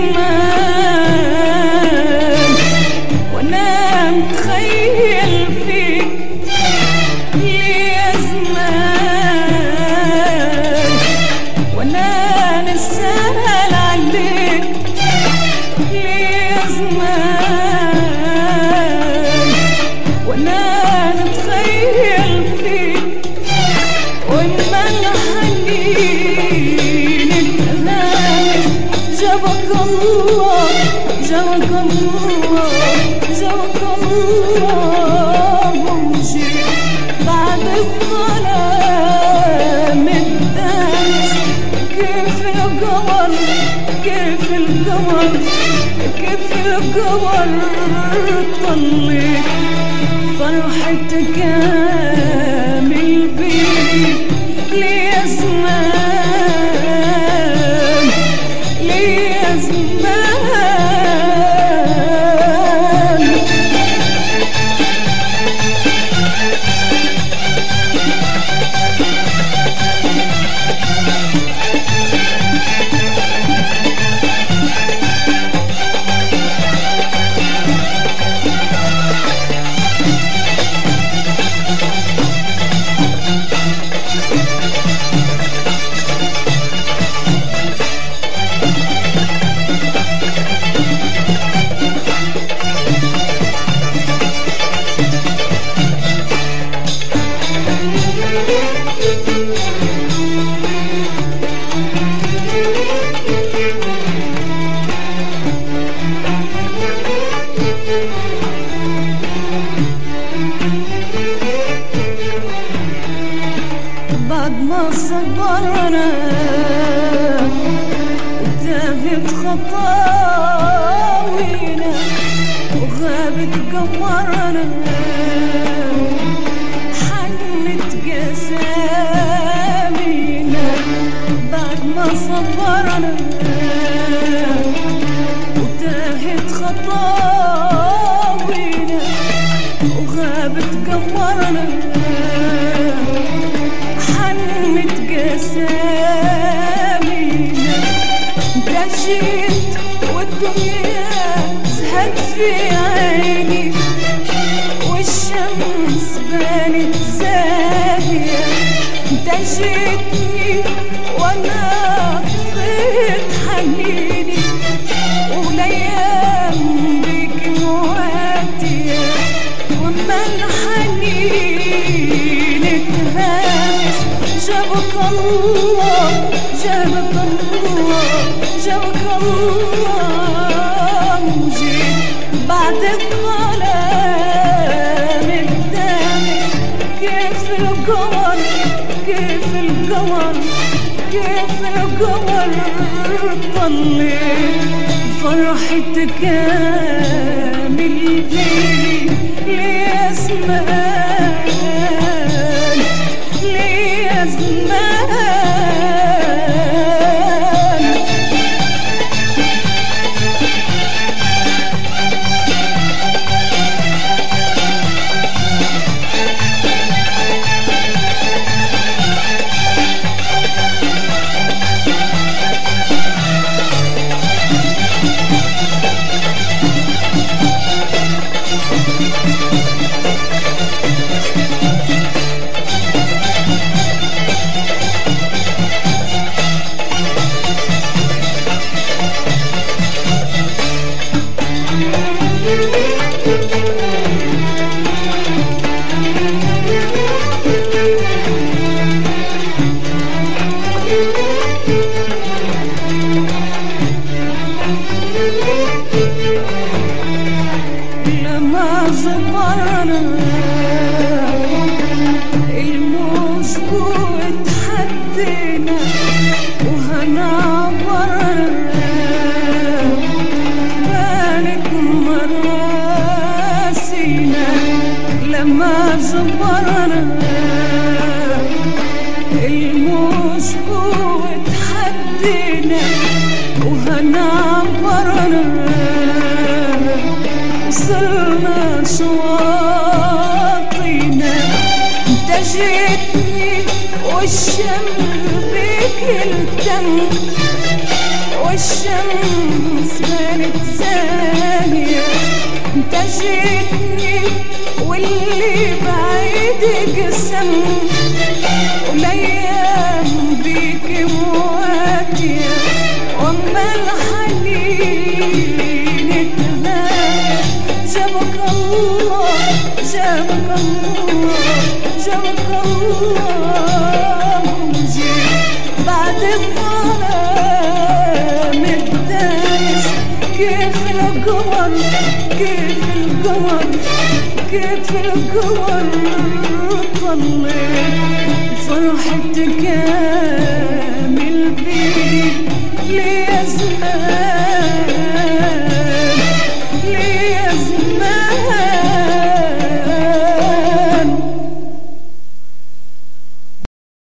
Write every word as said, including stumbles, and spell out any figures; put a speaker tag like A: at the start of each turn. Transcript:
A: زمان وانا متخيل فيك ليا زمان وانا نسأل عليك ليا زمان وانا نتخيل فيك وإما الحنين التلامس جابك الله جابك الله جابك الله وجيت بعد الظلام الدامس كيف القمر كيف القمر كيف القمر طليت فرحتك كامل بيك ليا زمان ليا زمان بعد ما صبرنا وتاهت خطاوينا وغابت قمرنا حنت قسامينا بعد ما صبرنا وتاهت خطاوينا وغابت قمرنا حنت قسامينا انت جيت والدنيا زهت في عيني والشمس بانت زاهية انت جيتني وانا طفيت حنيني والايام بيك مواتية وما الحنين اتهامس جابك الله جابك الله جابك الله وجيت بعد الظلام الدامس كيف القمر كيف القمر كيف القمر طليت فرحتك كامل بيك ليا زمان ليا زمان لما صبرنا الموج وتحدينا وهنعبرنا بانت مراسينا لما صبرنا الموج وتحدينا وهنعبرنا وصلنا شواطينا انت جيتني والشمس بك التم الشمس بانت زاهية انت جيتني واللي بعيد قسم والايام بيك مواتية واما الحنين اتباهى جابك الله جابك الله جابك الله وجيت بعد الظلام الدايس كيف القمر كيف القمر كيف القمر طلع فرحتك